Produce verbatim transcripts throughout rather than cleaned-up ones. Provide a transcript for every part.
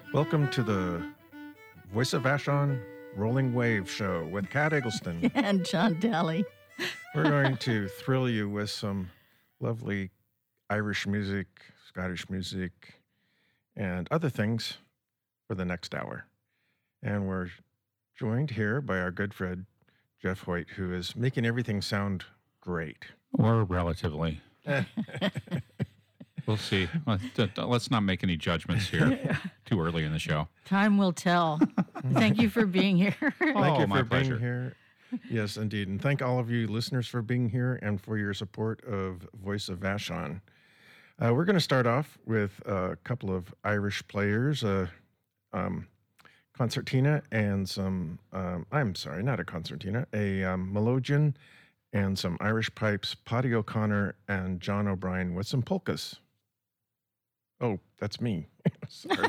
Welcome to the Voice of Vashon Rolling Wave Show with Kat Eggleston. And John Daly. We're going to thrill you with some lovely Irish music, Scottish music, and other things for the next hour. And we're joined here by our good friend, Jeff Hoyt, who is making everything sound great. Or relatively. We'll see. Let's not make any judgments here too early in the show. Time will tell. Thank you for being here. Thank Oh, you my for pleasure. being here. Yes, indeed. And thank all of you listeners for being here and for your support of Voice of Vashon. Uh, we're going to start off with a couple of Irish players, a um, concertina and some, um, I'm sorry, not a concertina, a um, melodeon and some Irish pipes, Paddy O'Connor and John O'Brien with some polkas. Oh, that's me. Sorry.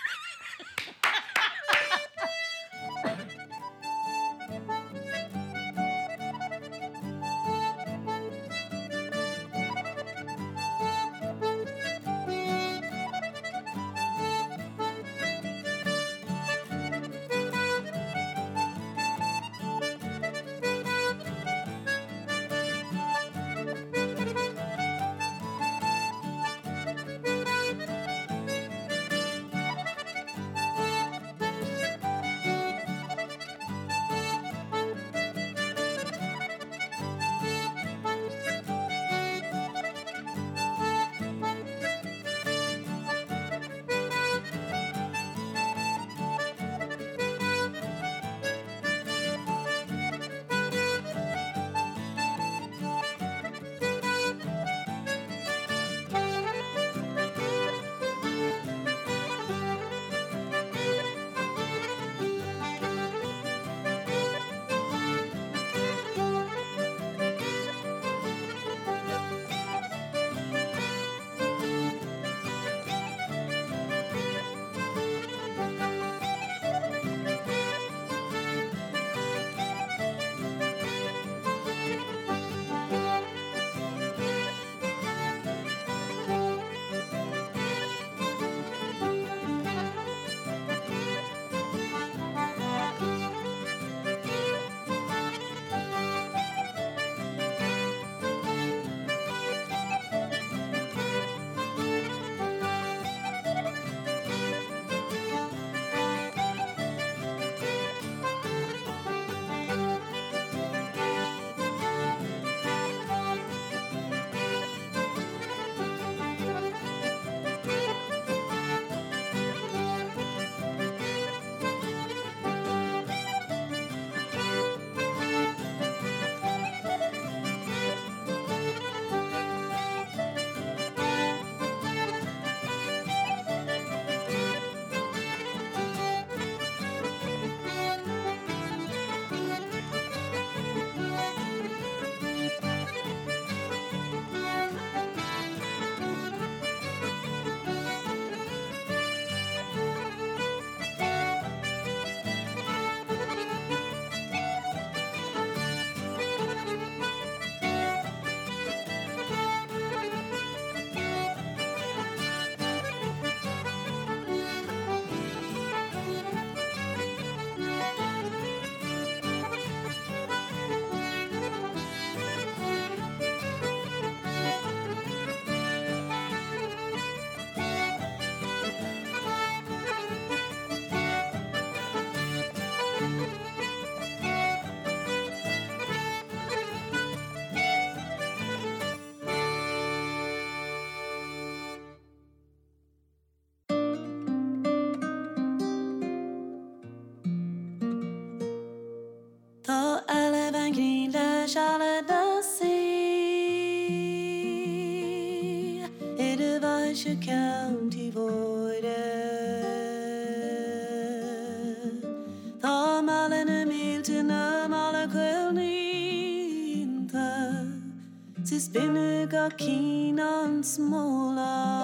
County voide Tá malin Milton mala quelninta Si spinne ga keen on smola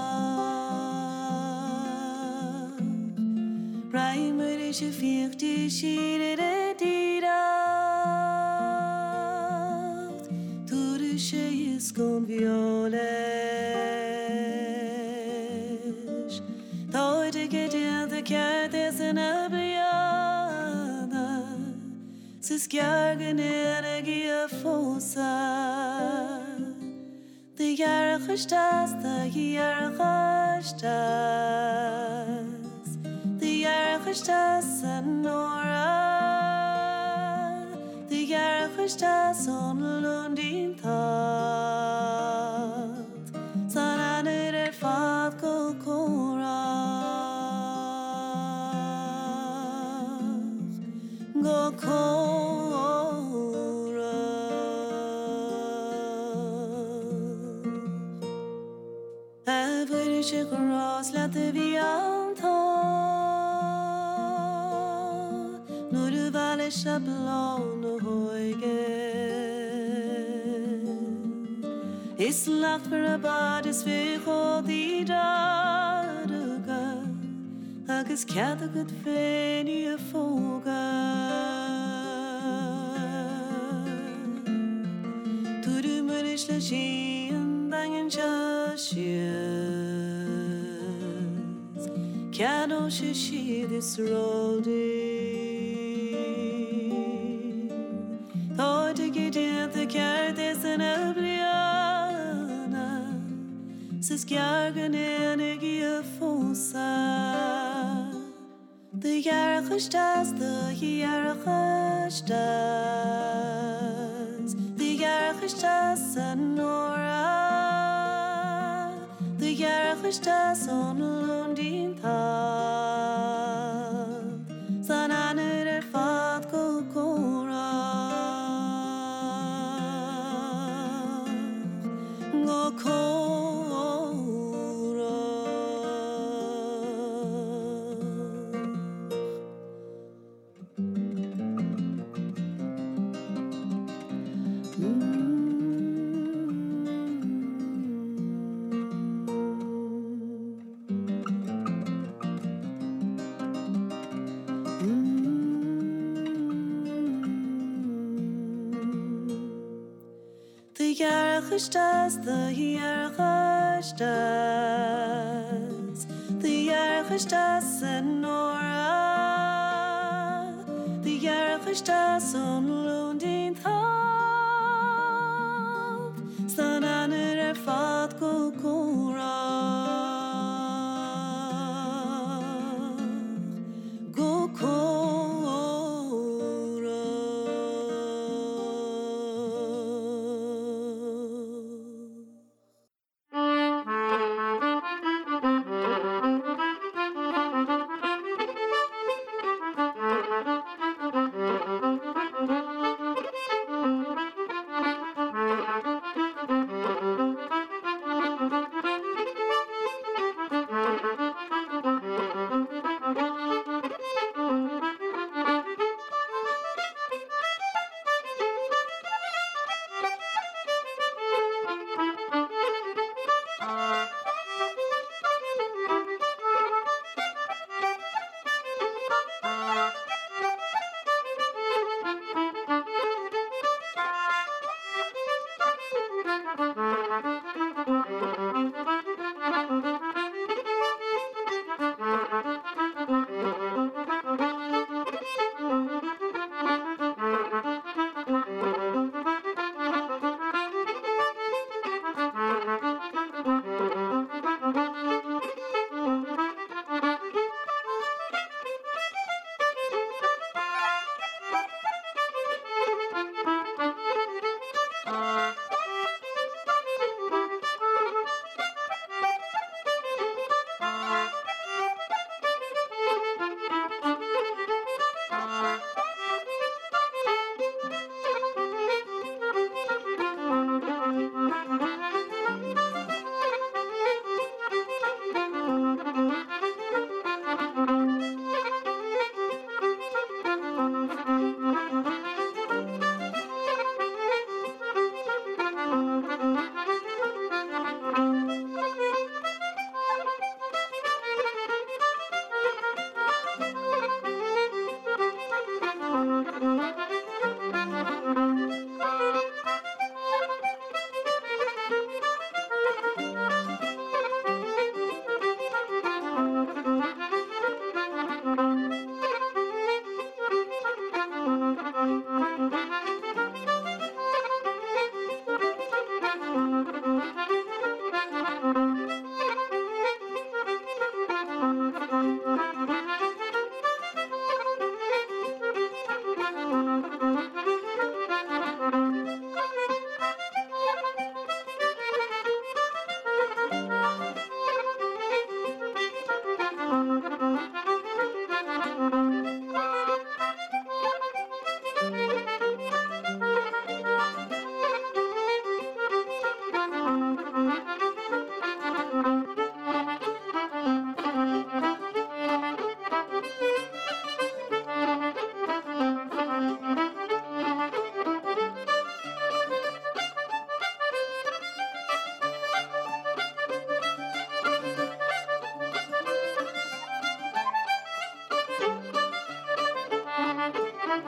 Reimer is je vierti shire dirat Tur she is con viole Though to get in the kjærtes en abriada Så skjærgen energi er fosa Det er khashtas det er khashtas Det er khashtas nora Det er khashtas on lundin tat Sanan er fat kokora Gokora Every cross let the be anta Nur du vale shablon hoige Is lagt for a body svi khodi daruga Agus kjata good feni a foga Turu murish la shin dangen chashias Kjano shishi this roadi Thor to get in the kjärtes en abriana Så skjærgen energi er fosa Det er khashtas, det er khashtas Det er khashtas nora Det er khashtas on lundin tat Sanan er fat kokora The yar khashtas, the yar khashtas The yar khashtas and nora The yar khashtas on lundin thab Sanan er fat kokora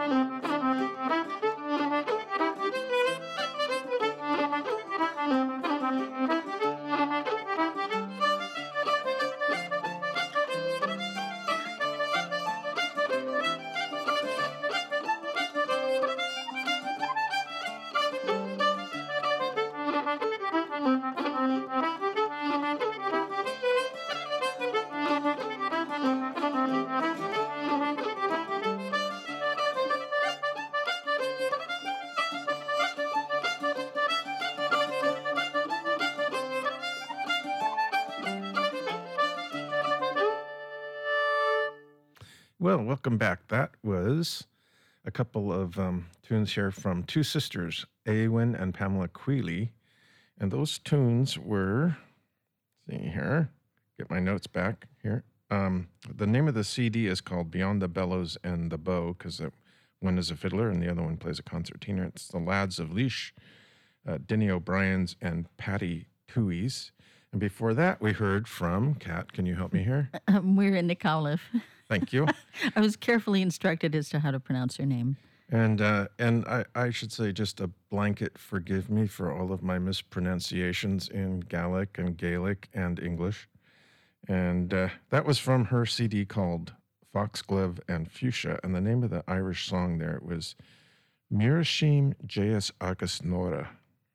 Well, welcome back. That was a couple of um, tunes here from two sisters, Eowyn and Pamela Quealy. And those tunes were, let's see here, get my notes back here. Um, the name of the C D is called Beyond the Bellows and the Bow, because one is a fiddler and the other one plays a concertina. It's the Lads of Leash, uh, Denny O'Brien's and Patty Toohey's. And before that, we heard from, Kat, can you help me here? Um, we're in Nicolif. Thank you. I was carefully instructed as to how to pronounce her name. And uh, and I, I should say just a blanket forgive me for all of my mispronunciations in Gaelic and Gaelic and English. And uh, that was from her C D called Foxglove and Fuchsia. And the name of the Irish song there was Mirashim J.S. Agus Nora.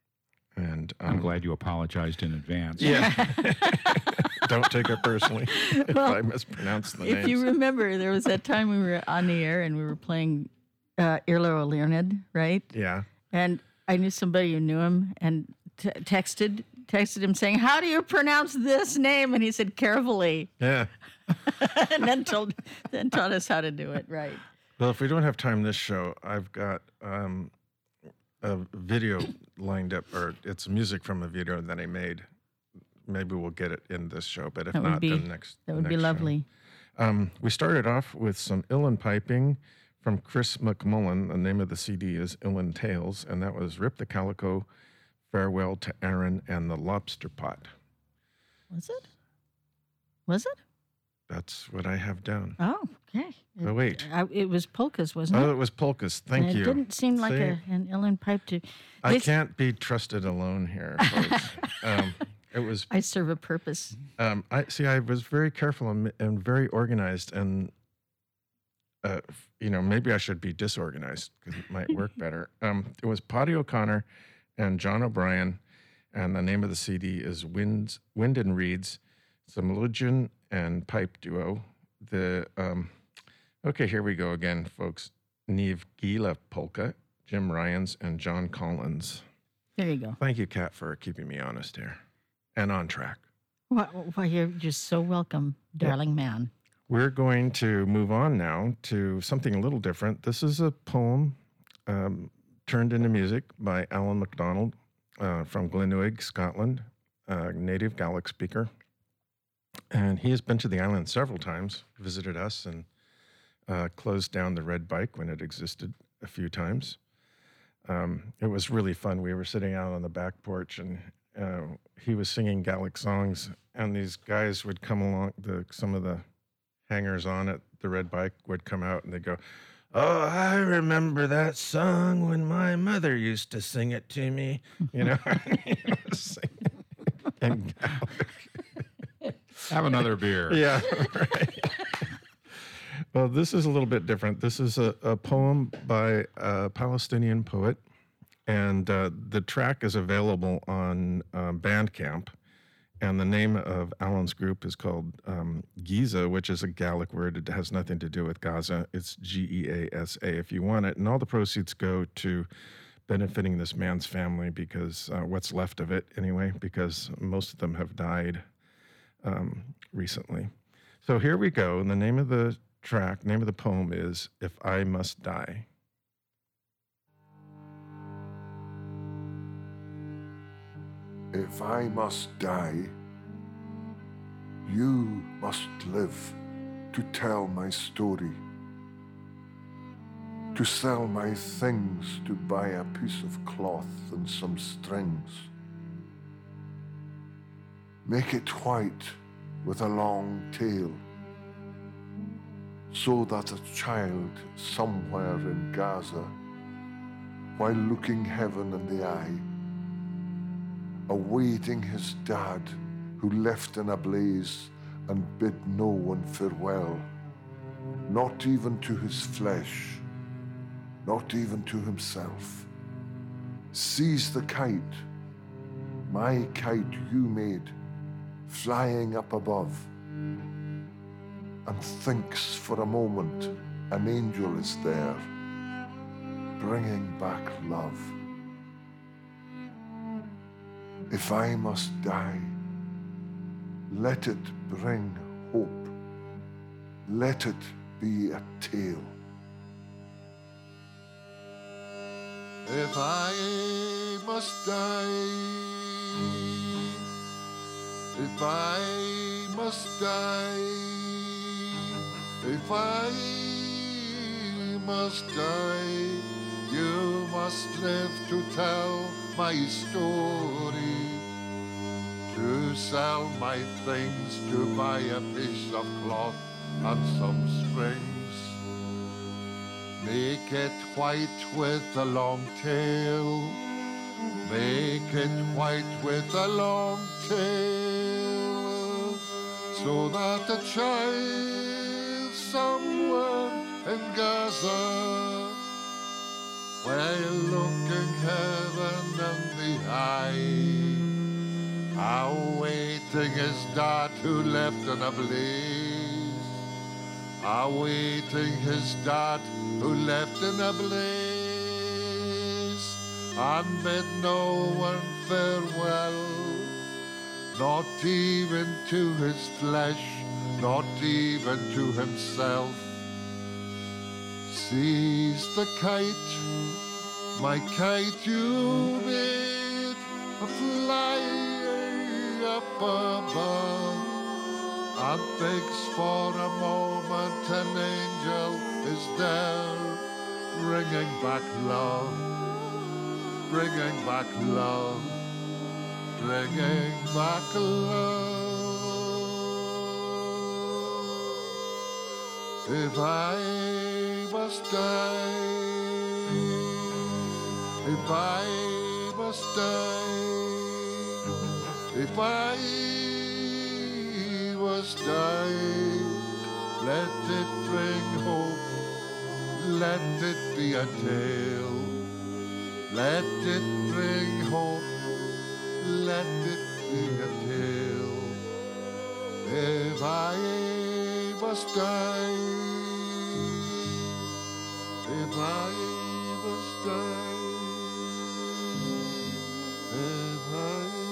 And um, I'm glad you apologized in advance. Yeah. Don't take it personally if Well, I mispronounce the If names. you remember, there was that time we were on the air and we were playing uh, Irlo Leonid, right? yeah. And I knew somebody who knew him and t- texted texted him saying, "How do you pronounce this name?" And he said, "Carefully," Yeah. and then told then taught us how to do it right. Well, if we don't have time this show, I've got um, a video lined up, or it's music from a video that I made. Maybe we'll get it in this show, but if That would not, be- then next. That would be next show. lovely. Um, we started off with some Ullin piping from Chris McMullen. The name of the C D is Ullin Tales, and that was Rip the Calico, Farewell to Aaron, and the Lobster Pot. Was it? Was it? That's what I have down. Oh, okay. Oh, It- wait. I, it was polkas, wasn't Oh, it? it was polkas. Thank And you. It didn't seem like See? a, an Ullin pipe to. I This- can't be trusted alone here, folks. um, it was I serve a purpose. Um, I see. I was very careful and, and very organized, and uh, f- you know, maybe I should be disorganized because it might work better. Um, it was Paddy O'Connor and John O'Brien, and the name of the C D is Wind, Wind and Reeds. It's a Melugian and pipe duo. The um, okay, here we go again, folks. Neve Gila polka, Jim Ryans, and John Collins. There you go. Thank you, Kat, for keeping me honest here and on track. Why, why you're just so welcome, darling man. We're going to move on now to something a little different. This is a poem um, turned into music by Alan MacDonald uh, from Glenuig, Scotland, a native Gaelic speaker. And he has been to the island several times, visited us, and uh, closed down the Red Bike when it existed a few times. Um, it was really fun. We were sitting out on the back porch, and uh, he was singing Gaelic songs, and these guys would come along, the some of the hangers on at the Red Bike would come out and they'd go, "Oh, I remember that song when my mother used to sing it to me." You know, He was singing in Gaelic. Have another beer. Yeah, right. Well, this is a little bit different. This is a, a poem by a Palestinian poet, and uh, the track is available on uh, Bandcamp. And the name of Alan's group is called um, Giza, which is a Gaelic word. It has nothing to do with Gaza. It's G E A S A if you want it. And all the proceeds go to benefiting this man's family, because uh, what's left of it anyway, because most of them have died um, recently. So here we go. And the name of the track, name of the poem is If I Must Die. If I must die, you must live to tell my story, to sell my things, to buy a piece of cloth and some strings. Make it white with a long tail, so that a child somewhere in Gaza, while looking heaven in the eye, awaiting his dad who left in a blaze and bid no one farewell, not even to his flesh, not even to himself, sees the kite, my kite you made, flying up above, and thinks for a moment an angel is there, bringing back love. If I must die, let it bring hope. Let it be a tale. If I must die, if I must die, if I must die, you must live to tell my story, to sell my things, to buy a piece of cloth and some strings. Make it white with a long tail, make it white with a long tail, so that a child somewhere in Gaza, while looking heaven in the eye, awaiting his dad who left in a blaze, awaiting his dad who left in a blaze, and bid no one farewell, not even to his flesh, not even to himself. Sees the kite, my kite you made, flying up above, and thinks for a moment an angel is there, bringing back love, bringing back love, bringing back love. If I must die, if I must die, if I must die, let it bring hope, let it be a tale, let it bring hope, let it be a tale. If I must die, if I must die, if I must die.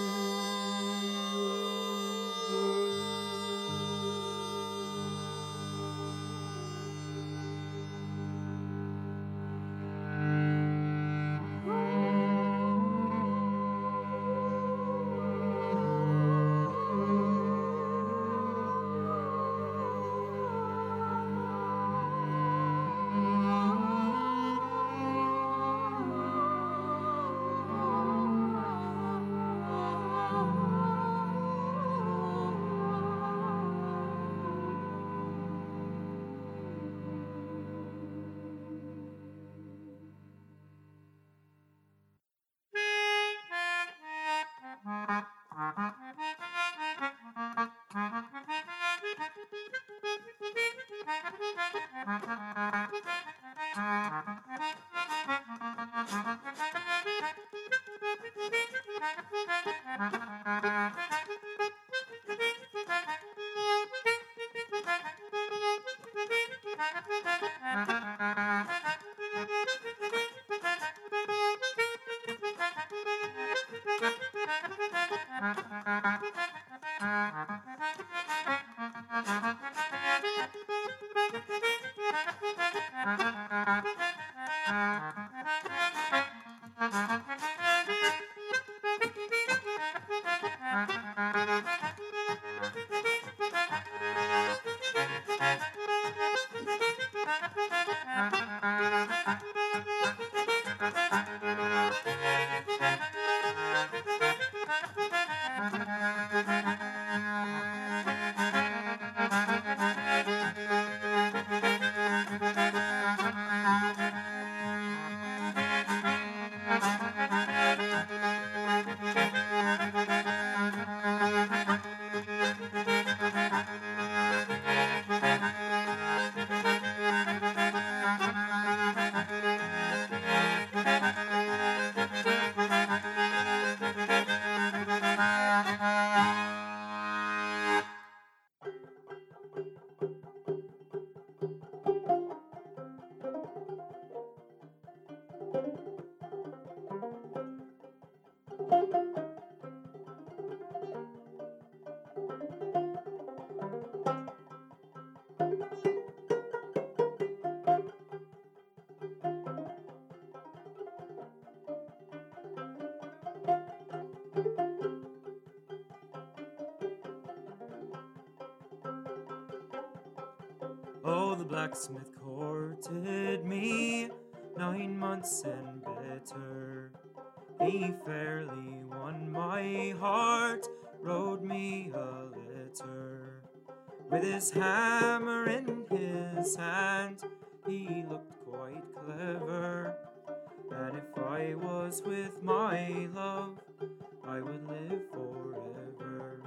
the blacksmith courted me nine months and better. He fairly won my heart, wrote me a letter. With his hammer in his hand, he looked quite clever. And if I was with my love, I would live forever.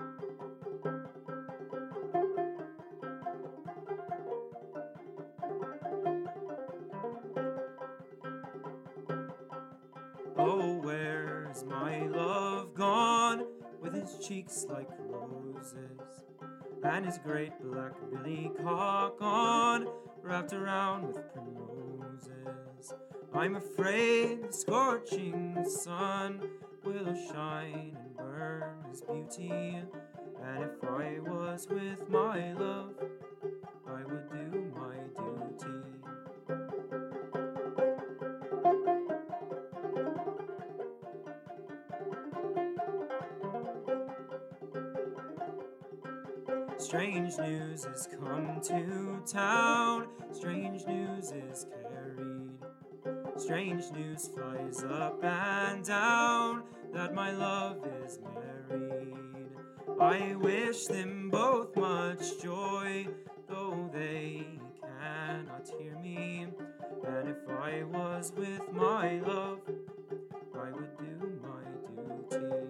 Oh, where's my love gone, with his cheeks like roses, and his great black billy cock on, wrapped around with primroses? I'm afraid the scorching sun will shine and burn his beauty, and if I was with my love, I would do my duty. Strange news is come to town, strange news is carried, strange news flies up and down, that my love is married. I wish them both much joy, though they cannot hear me, and if I was with my love, I would do my duty.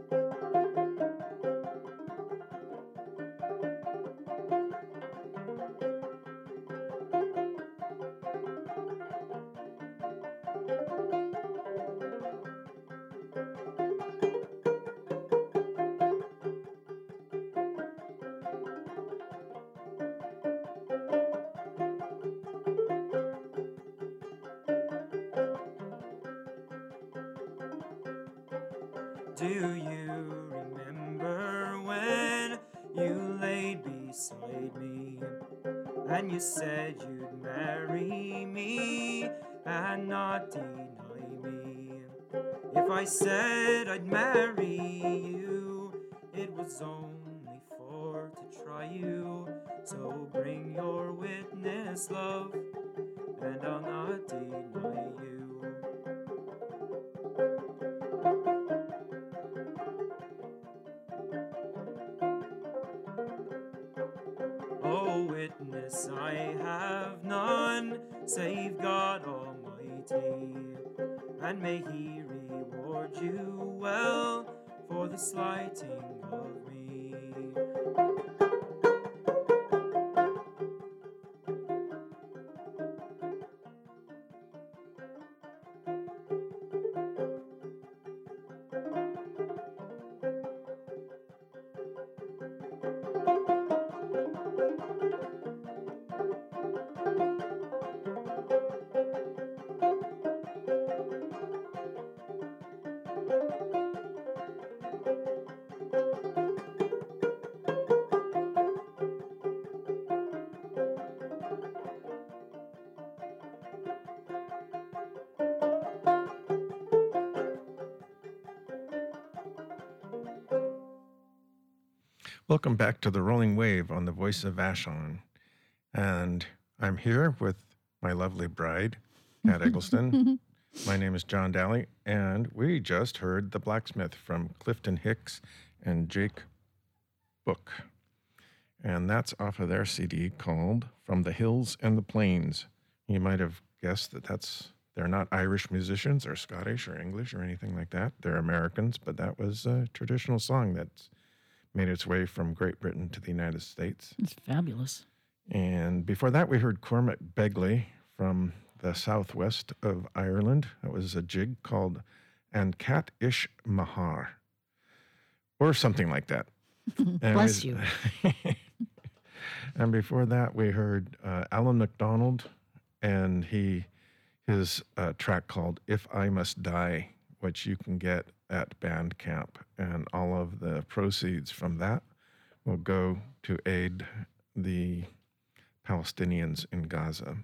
Do you remember when you laid beside me, and you said you'd marry me and not deny me? If I said I'd marry you, it was only for to try you. So bring your witness, love, and I'll not deny you. Oh, witness, I have none, save God Almighty, and may He reward you well for the slighting of me. Welcome back to the Rolling Wave on the Voice of Vashon. And I'm here with my lovely bride, Kat Eggleston. My name is John Daly, and we just heard The Blacksmith from Clifton Hicks and Jake Book. And that's off of their C D called From the Hills and the Plains. You might have guessed that that's they're not Irish musicians or Scottish or English or anything like that. They're Americans, but that was a traditional song that's made its way from Great Britain to the United States. It's fabulous. And before that, we heard Cormac Begley from the southwest of Ireland. It was a jig called An Cat Ish Mahar, or something like that. Bless you. And before that, we heard uh, Alan MacDonald, and he his uh, track called If I Must Die, which you can get at Bandcamp. And all of the proceeds from that will go to aid the Palestinians in Gaza.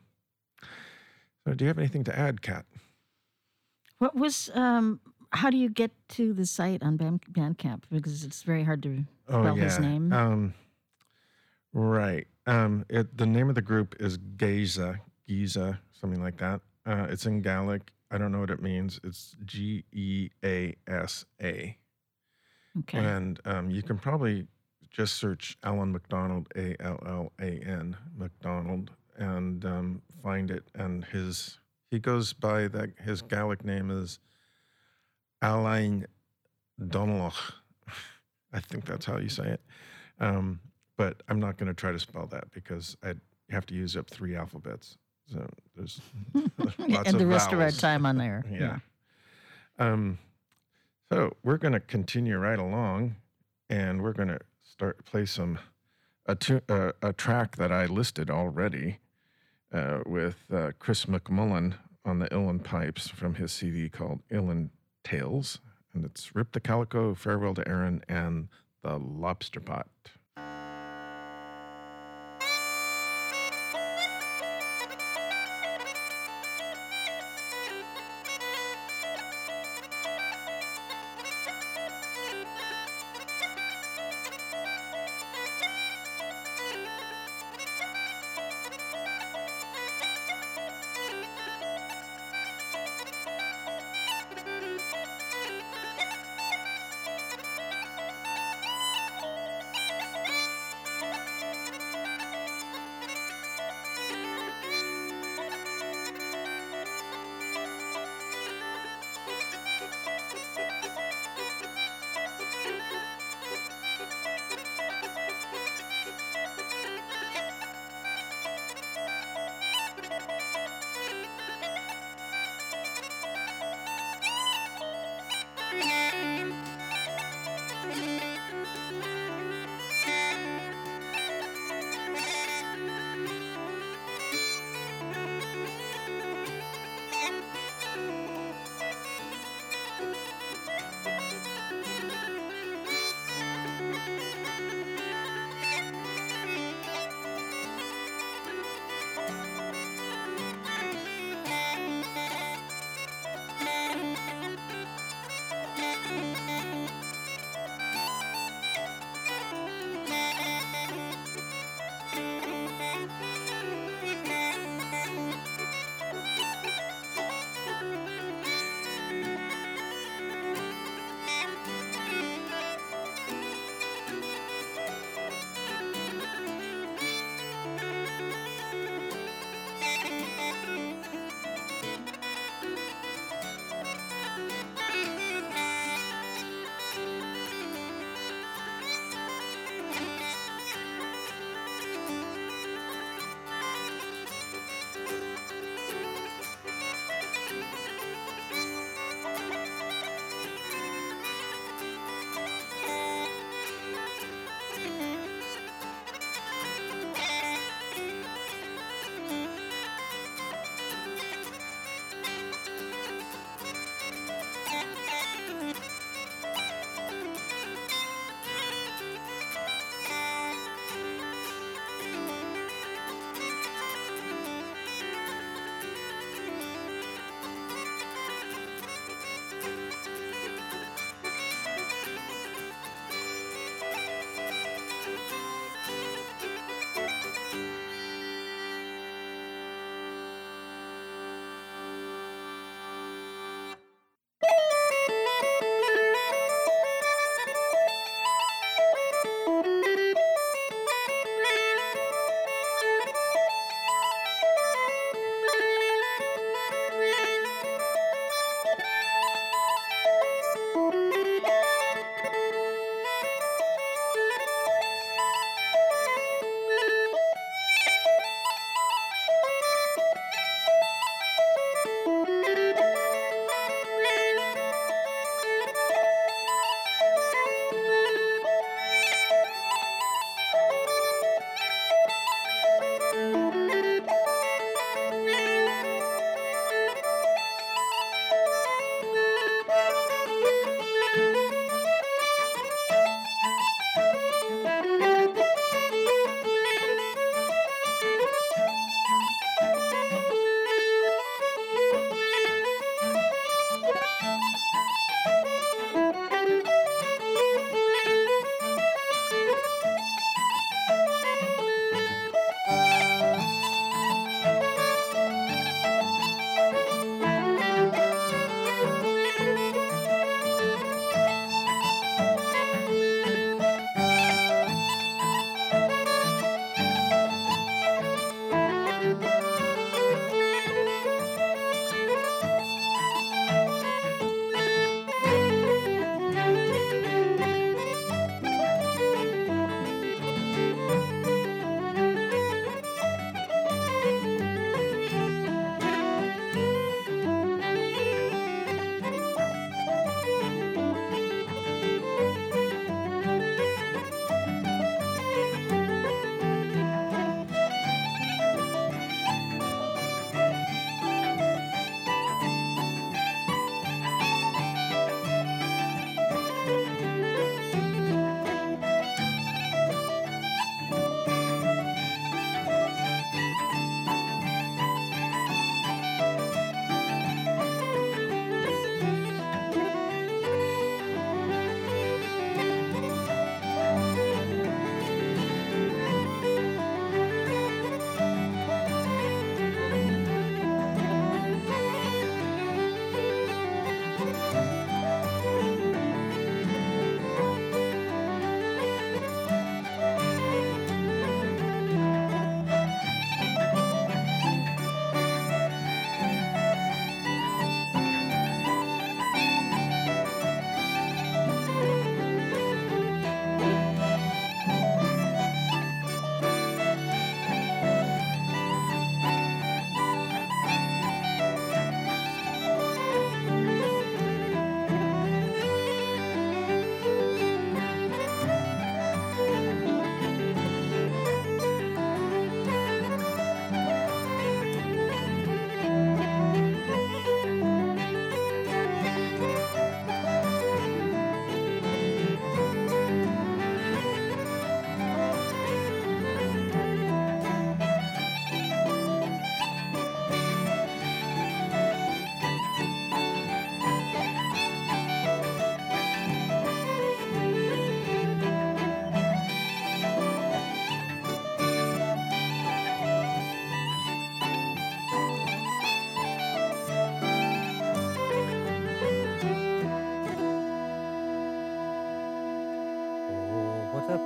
So do you have anything to add, Kat? What was, um, how do you get to the site on Band- Bandcamp? Because it's very hard to spell his name. Um, right. Um, it the name of the group is Giza, Giza, something like that. Uh, it's in Gaelic. I don't know what it means. It's G E A S A. Okay. And um, you can probably just search Alan McDonald, A L L A N, McDonald, and um, find it. And his he goes by that his Gaelic name is Alain Donalach. I think that's how you say it. Um, but I'm not going to try to spell that because I have to use up three alphabets. So there's lots and of the rest of our vowels. time on there. Yeah. Um, so we're going to continue right along, and we're going to start play some a, tu- uh, a track that I listed already uh, with uh, Chris McMullen on the Uilleann pipes from his C D called Uilleann Tales, and it's Rip the Calico, Farewell to Aaron, and the Lobster Pot.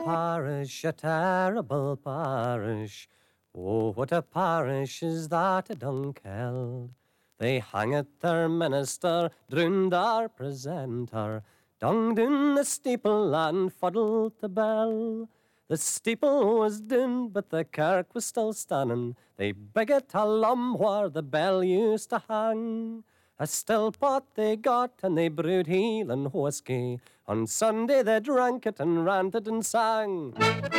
parish, a terrible parish. Oh, what a parish is that at Dunkeld. They hanged their minister, drowned our presenter, dunged in the steeple and fuddled the bell. The steeple was down, but the kirk was still standing. They bigot a lum where the bell used to hang. A still pot they got, and they brewed heel and whiskey. On Sunday they drank it and ranted and sang.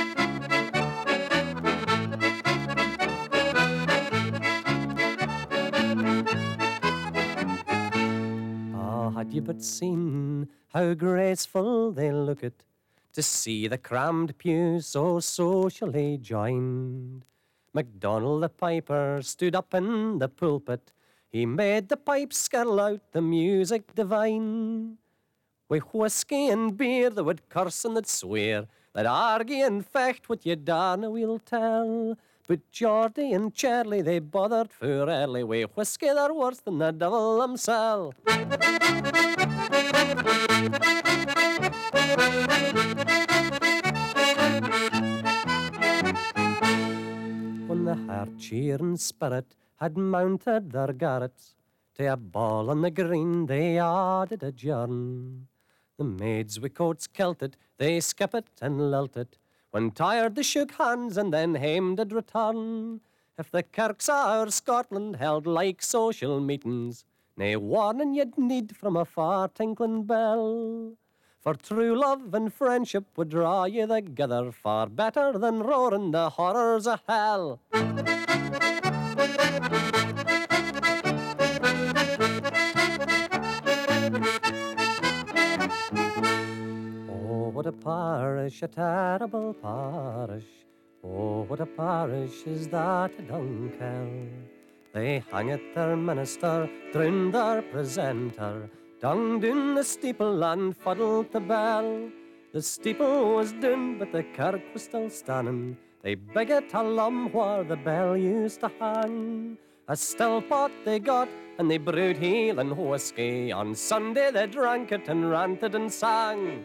Ah, had you but seen how graceful they look it, to see the crammed pews so socially joined. MacDonald the piper stood up in the pulpit. He made the pipes skirl out the music divine. With whiskey and beer they would curse and they'd swear. They'd argue and fecht what you darna will tell. But Geordie and Charlie, they bothered for early. With whiskey they're worse than the devil himself. When the heart cheering spirit had mounted their garrets, to a ball on the green they added a adjourn. The maids with coats kilted, they skip it and lilt it. When tired they shook hands and then hame did return. If the kirks of our Scotland held like social meetings, nae warning you'd need from a far tinkling bell. For true love and friendship would draw you together far better than roaring the horrors of hell. Oh, what a parish, a terrible parish. Oh, what a parish is that at Dunkeld. They hanged their minister, drowned their presenter, dunged in the steeple and fuddled the bell. The steeple was down, but the kirk was still standing. They bigot a lum where the bell used to hang. A still pot they got, and they brewed heel and whiskey. On Sunday they drank it and ranted and sang.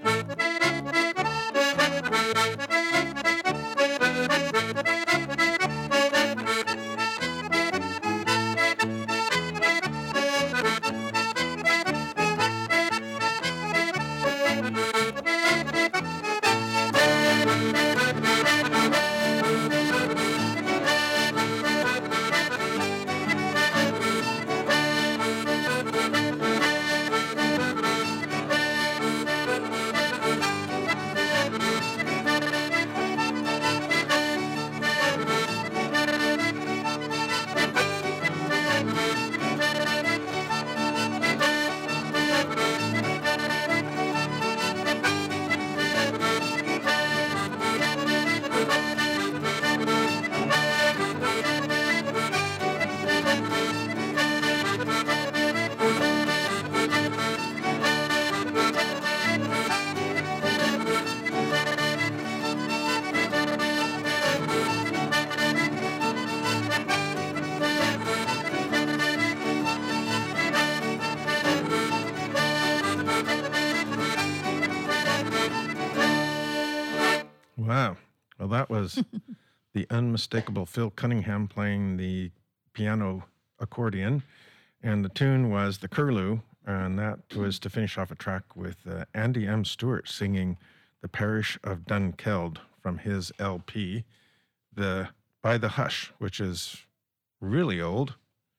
Wow. Well, that was the unmistakable Phil Cunningham playing the piano accordion. And the tune was the Curlew, and that was to finish off a track with uh, Andy M. Stewart singing The Parish of Dunkeld from his L P, the By the Hush, which is really old.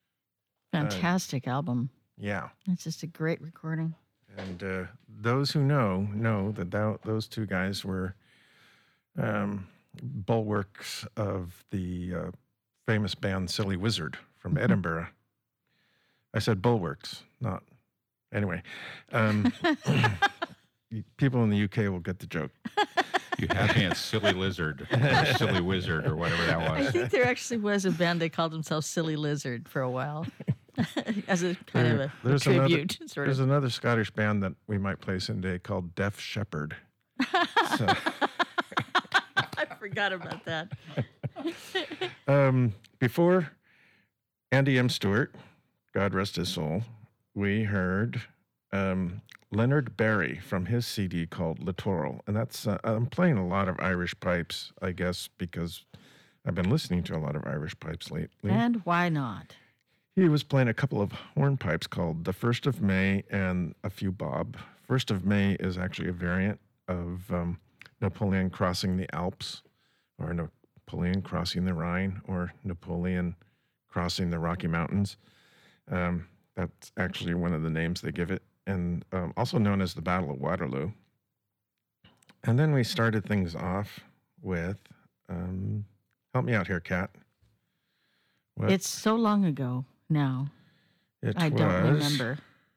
Fantastic album. Yeah. It's just a great recording. And uh, those who know, know that thou, those two guys were um, bulwarks of the uh, famous band Silly Wizard from Edinburgh. I said bulwarks, not... Anyway, um, people in the U K will get the joke. You had me at Silly Lizard, or Silly Wizard, or whatever that I was. think there actually was a band that called themselves Silly Lizard for a while. As a kind There- of a, a there's tribute, another, sort There's of. another Scottish band that we might play someday called Deaf Shepherd. So, I forgot about that. um, before Andy M. Stewart, God rest his soul, we heard um, Leonard Barry from his C D called Littoral. And that's, uh, I'm playing a lot of Irish pipes, I guess, because I've been listening to a lot of Irish pipes lately. And why not? He was playing a couple of hornpipes called The First of May and A Few Bob. First of May is actually a variant of um, Napoleon crossing the Alps, or Napoleon crossing the Rhine, or Napoleon crossing the Rocky Mountains. Um, that's actually one of the names they give it, and um, also known as the Battle of Waterloo. And then we started things off with, um, help me out here, Kat. What? It's so long ago now. It I don't was- remember.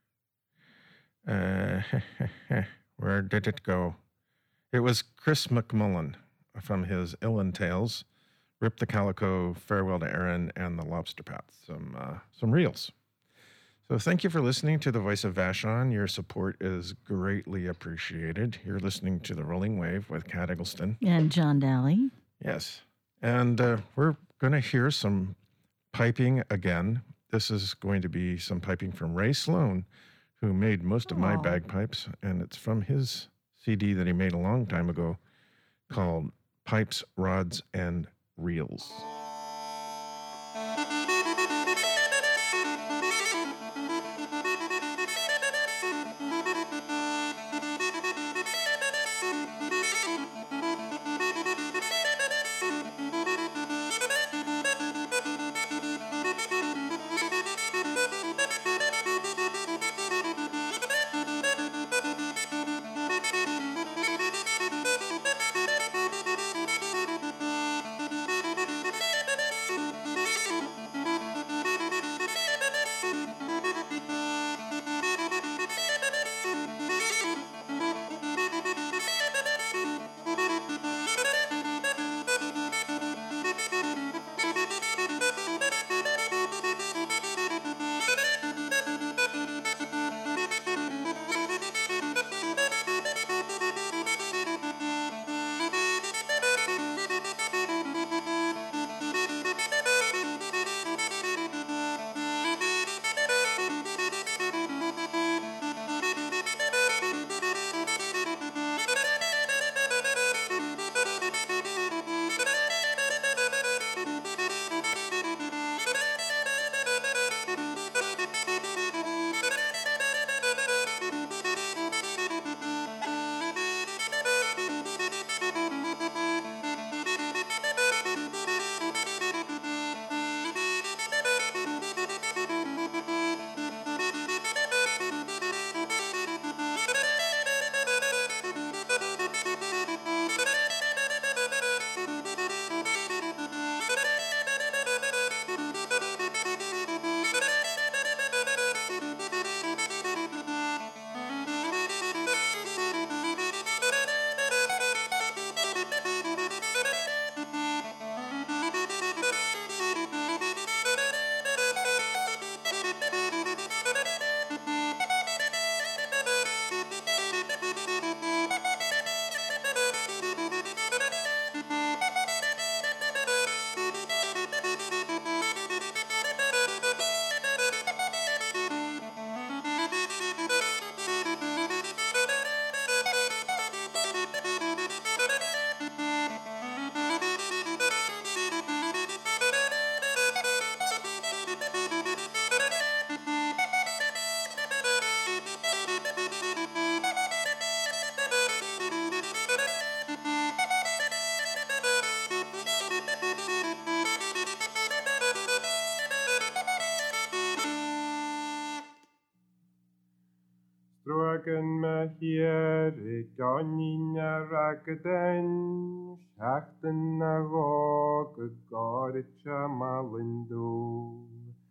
Uh, where did it go? It was Chris McMullen from his Illan Tales, Rip the Calico, Farewell to Erin, and The Lobster Path. Some uh, some reels. So thank you for listening to The Voice of Vashon. Your support is greatly appreciated. You're listening to The Rolling Wave with Kat Eggleston. And John Daly. Yes. And uh, we're going to hear some piping again. This is going to be some piping from Ray Sloan, who made most of my Aw. bagpipes, and it's from his C D that he made a long time ago called Pipes, Rods, and Reels. Drogan me hier I ganin a ragaden Shachten na rog a goricha malindo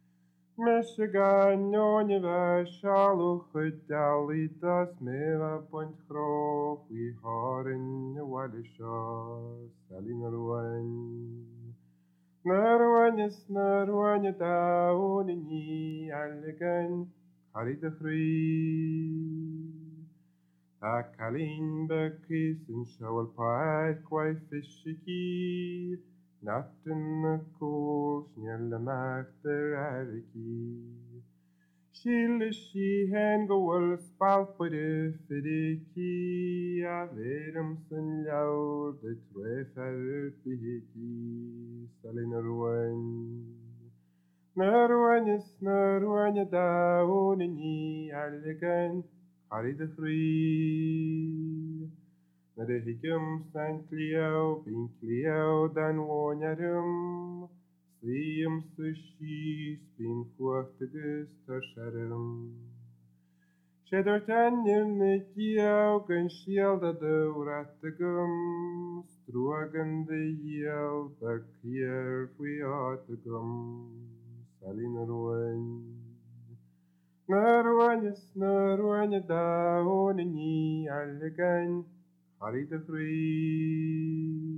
Michigan on a shallow dali das meva point crow we horin walisha Salin ruan Narwanis narwanya down in ye allegan Harry the free. Ta Kalin Bekis and Shovel Pike, quite fishy. Not in the cool, near the Master Ariki. Shille hen gowel spalpere fidiki a vedum sun laur de trefer pihiki salin ruin. Narwanis narwanya daunini allegan hari de free. Na de hikum Saint Leo, bin Cleo dan wonyarum. Sliam sushi, spin fuchtiges tasharum. Shedder tanyin nikio, gan shield a do ratagum. Struagan de yel, the clear we autogum. Salin ruin. Narwanyas, narwanya daunini allegan. Hari de free.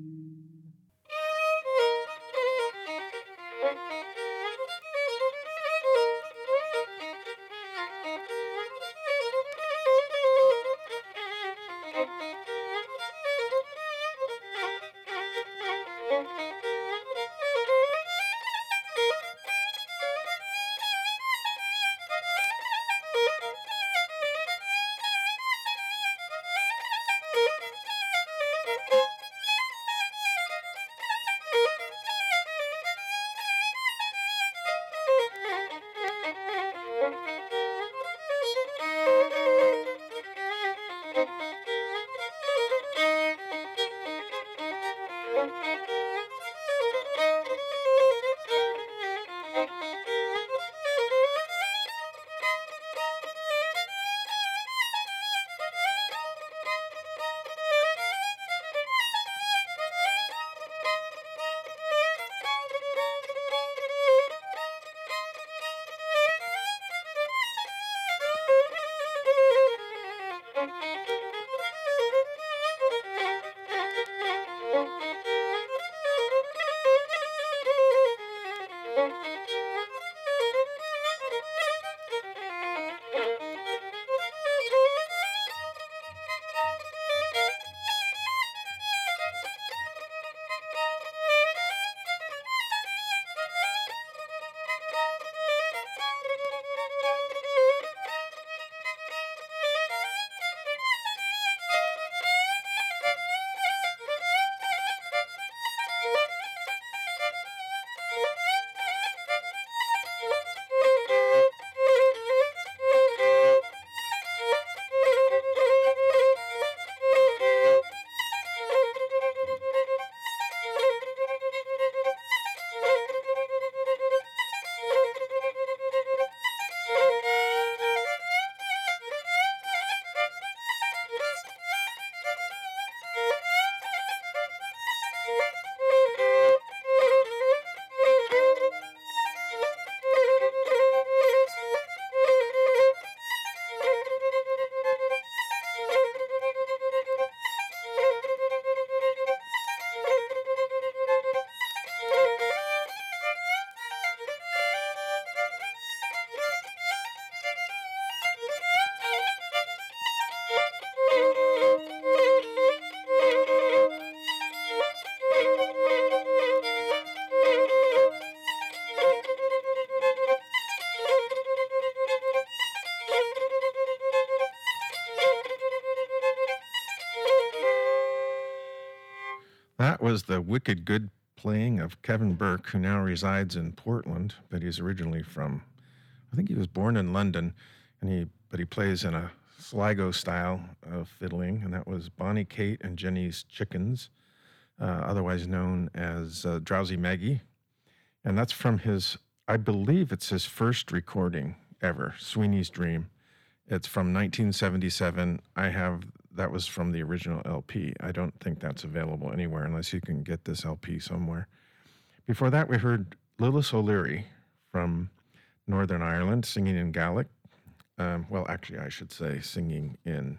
That was the wicked good playing of Kevin Burke, who now resides in Portland, but he's originally from, I think he was born in London, and he but he plays in a Sligo style of fiddling, and that was Bonnie Kate and Jenny's Chickens, uh, otherwise known as uh, Drowsy Maggie. And that's from his, I believe it's his first recording ever, Sweeney's Dream. It's from nineteen seventy-seven. I have, that was from the original L P. I don't think that's available anywhere unless you can get this L P somewhere. Before that, we heard Lillis O'Leary from Northern Ireland singing in Gaelic. Um, well, actually, I should say singing in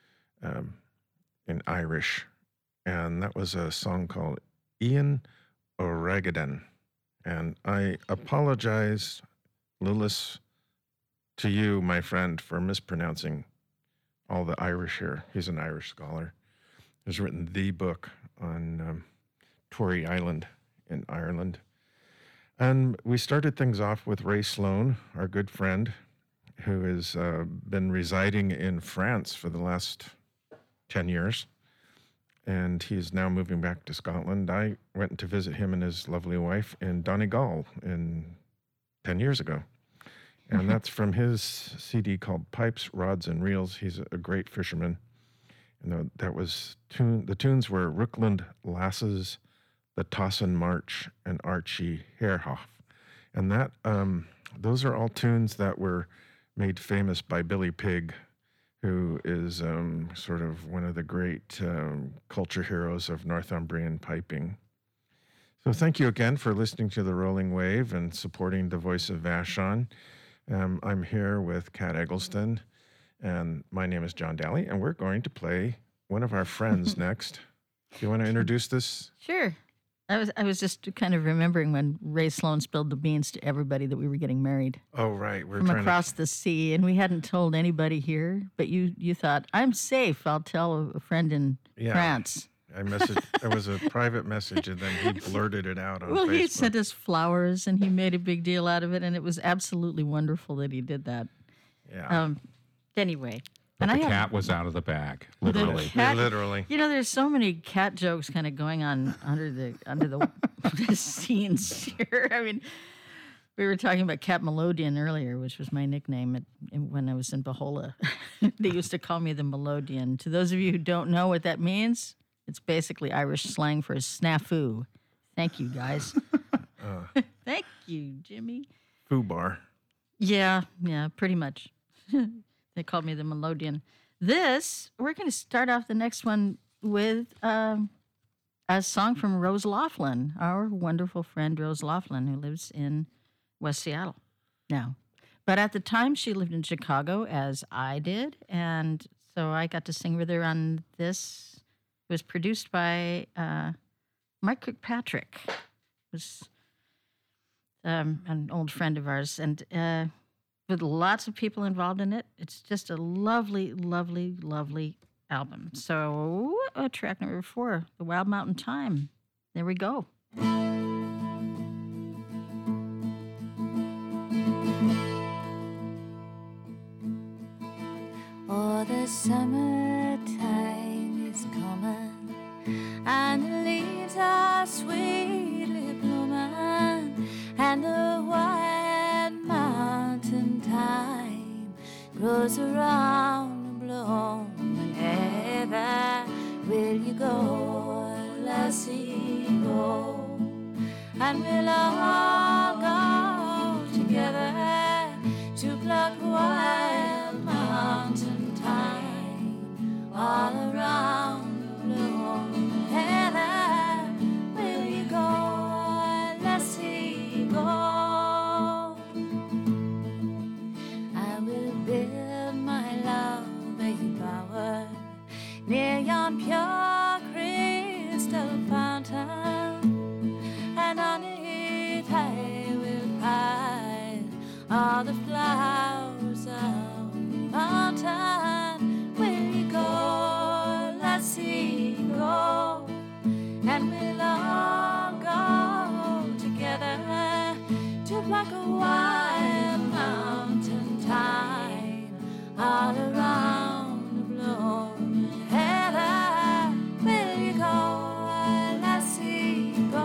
um, in Irish. And that was a song called Ian O'Ragadan. And I apologize, Lillis, to you, my friend, for mispronouncing all the Irish here. He's an Irish scholar. He's written the book on um, Tory Island in Ireland. And we started things off with Ray Sloan, our good friend, who has uh, been residing in France for the last ten years. And he's now moving back to Scotland. I went to visit him and his lovely wife in Donegal in ten years ago. And that's from his C D called Pipes, Rods, and Reels. He's a great fisherman. And that was tune, the tunes were Rookland Lasses, The Tossin March, and Archie Harehoff. And that um, those are all tunes that were made famous by Billy Pigg, who is um, sort of one of the great um, culture heroes of Northumbrian piping. So thank you again for listening to The Rolling Wave and supporting the Voice of Vashon. Um, I'm here with Kat Eggleston, and my name is John Daly, and we're going to play one of our friends next. Do you want to introduce this? Sure. I was I was just kind of remembering when Ray Sloan spilled the beans to everybody that we were getting married Oh, right. We're from trying across to... the sea, and we hadn't told anybody here. But you you thought, I'm safe. I'll tell a friend in Yeah. France. I messaged. It was a private message, and then he blurted it out on Well, Facebook. he sent us flowers, and he made a big deal out of it, and it was absolutely wonderful that he did that. Yeah. Um, anyway, But and the I have, cat was out of the bag, The literally. cat- Literally. You know, there's so many cat jokes kind of going on under the under the, the scenes here. I mean, we were talking about Cat Melodian earlier, which was my nickname at, when I was in Bahola. They used to call me the Melodian. To those of you who don't know what that means, it's basically Irish slang for snafu. Thank you, guys. Thank you, Jimmy. Foo bar. Yeah, yeah, pretty much. They called me the Melodian. This, we're going to start off the next one with um, a song from Rose Laughlin, our wonderful friend Rose Laughlin, who lives in West Seattle now. But at the time, she lived in Chicago, as I did, and so I got to sing with her on this. It was produced by uh, Mike Kirkpatrick, who was um, an old friend of ours, and uh, with lots of people involved in it. It's just a lovely, lovely, lovely album. So uh, track number four, The Wild Mountain Thyme. There we go. Oh, the summertime is coming, and the leaves are sweetly blooming, and the wild mountain thyme grows around the bloom. And ever will you go, lassie, go, and we'll all go together to pluck wild mountain thyme all around the bloom. Heather, will you go, lassie, go? I will build my love a bower near yon pure crystal fountain, and on it I will pile all the flowers of the mountain. Will you go, lassie, go, and we'll all go together to pluck a wild mountain thyme all around the bloom. Heather, will you go, lassie, go?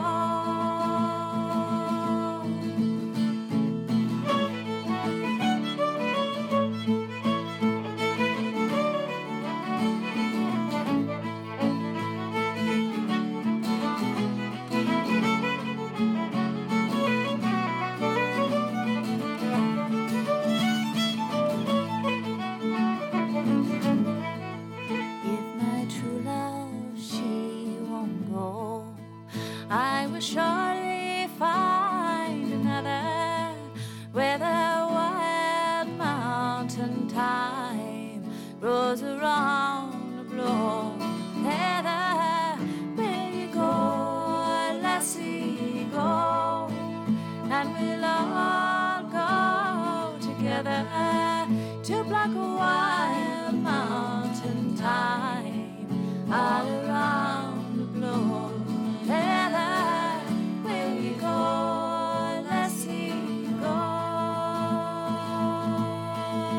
If my true love, she won't go, I will surely find another where the wild mountain thyme grows around the bloom. Heather, will you go, lassie, go, and we'll all go together to pluck a wild mountain thyme all around the bloom. Heather, will you go, lassie, go?